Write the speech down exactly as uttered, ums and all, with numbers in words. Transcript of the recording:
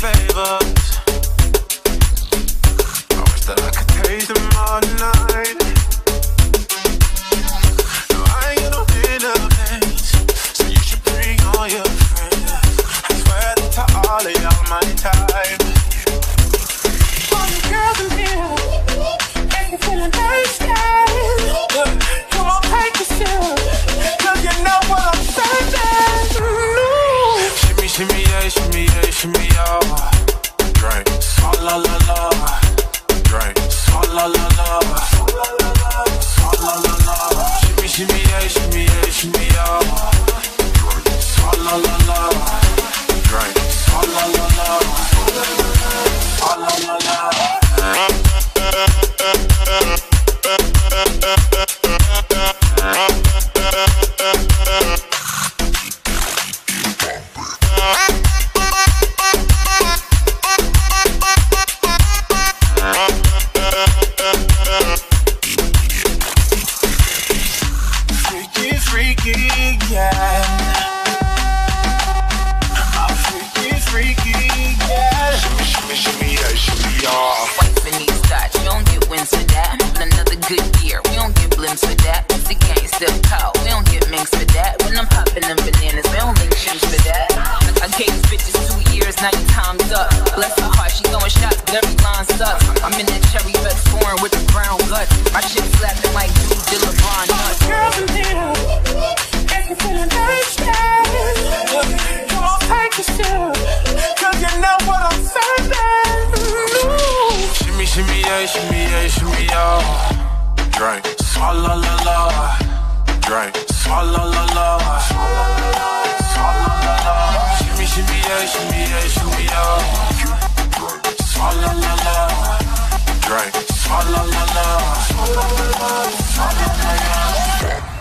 favors. I wish that I could taste them all night. No, I ain't got no benefits, so you should bring all your friends. I swear that to all of y'all my type. All the girls in here, and you feeling thirsty. Come on, take a sip, 'cause you know what I'm saying. Shimmy, shimmy, yeah, shimmy, yeah, shimmy, yeah. Drink, swalla la la. Drink, swalla la la. Swalla la la. Shimmy, shimmy, yeah, shimmy, yeah, shimmy, yeah. Drink, swalla la la. Drink, swalla la la. Swalla la la. Freaky, freaky, yeah. I'm freaky, freaky, yeah. Shimmy, shimmy, shimmy, yeah, shimmy, yeah. Wife in these thoughts, you don't get wins for that. Another good year, we don't get blimps for that. The gang still cow, we don't get minks for that. When I'm popping them bananas, we don't link shoes for that. I gave these bitches two years, now your time's up. Bless her heart, she throwing shots, but every line sucks. I'm in that cherry red foreign with the brown guts. My shit slapping like dude, Dilla LeBron nuts. Girls in here, and you feeling thirsty. Come on, take a sip, 'cause you know what I'm saying. Shimmy, shimmy, yeah, shimmy, yeah, shimmy, yeah. Drink, swalla la la. Drink, swalla la la. Swalla la la. Shimmy, shimmy, yeah, shimmy, yeah, shimmy, yeah. Swalla la la. Drink, swalla la la. Swalla la la.